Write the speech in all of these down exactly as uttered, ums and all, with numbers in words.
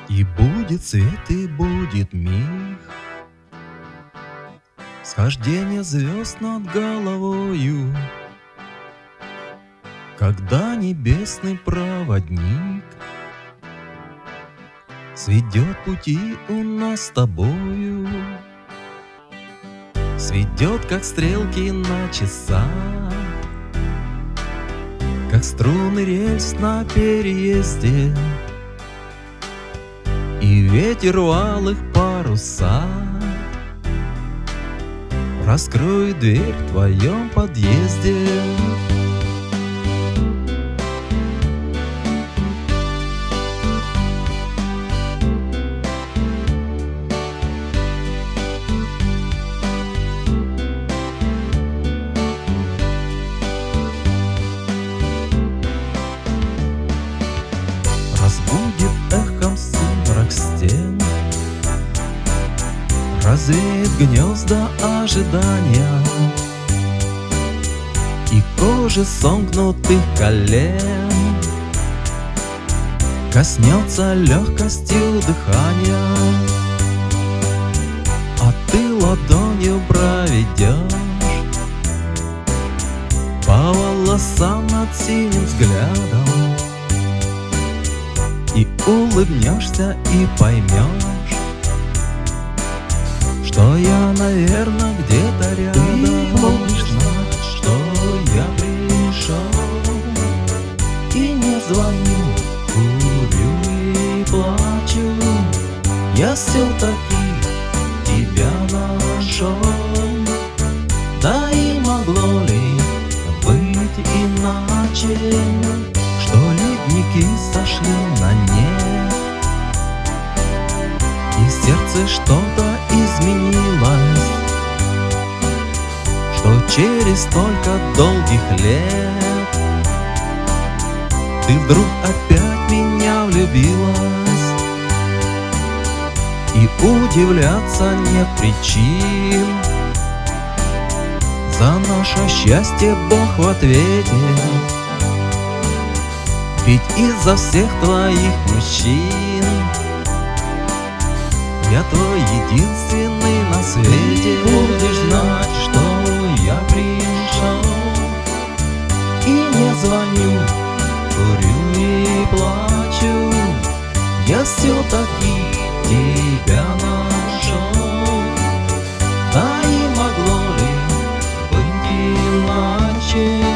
И будет свет, и будет миг, схождение звезд над головою, когда небесный проводник сведет пути у нас с тобою, сведет, как стрелки на часах, как струны рельс на переезде, и ветер в алых парусах раскроет дверь в твоем подъезде. Разбудит эхом сумрак стен, развеет гнезда ожидания, и кожи сомкнутых колен коснется легкостью дыхания, а ты ладонью проведешь по волосам над синим взглядом, и улыбнешься, и поймешь, что я, наверное, где-то рядом. Ты будешь знать, что я пришел, и не звоню, курю и плачу. Я все-таки тебя нашел. Да и могло ли быть иначе, что ледники сошли на нет, и в сердце что-то изменилось, что через столько долгих лет ты вдруг опять меня влюбилась, и удивляться нет причин. За наше счастье Бог в ответе, ведь из-за всех твоих мужчин я твой единственный на свете. Ты будешь знать, что я пришел, и не звоню, курю и плачу. Я все-таки тебя нашел. Да и могло ли быть иначе?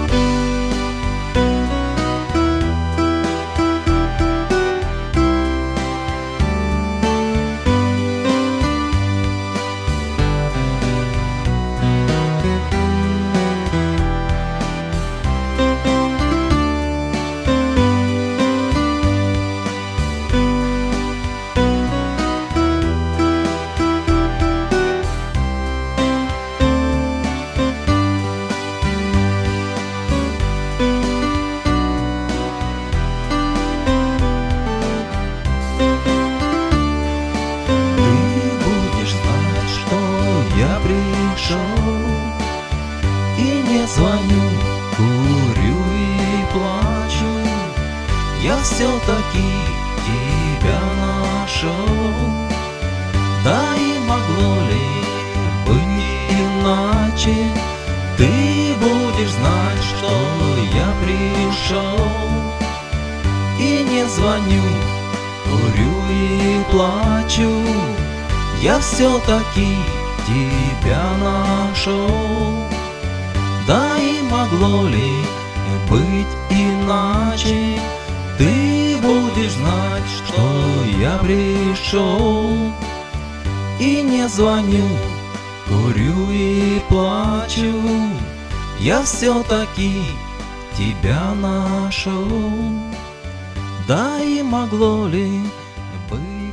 Я пришел и не звоню, курю и плачу. Я все-таки тебя нашел. Да и могло ли быть иначе? Ты будешь знать, что я пришел и не звоню, курю и плачу. Я все-таки тебя нашел. Да и могло ли быть иначе? Ты будешь знать, что я пришел и не звоню, курю и плачу. Я все-таки тебя нашел. Да и могло ли быть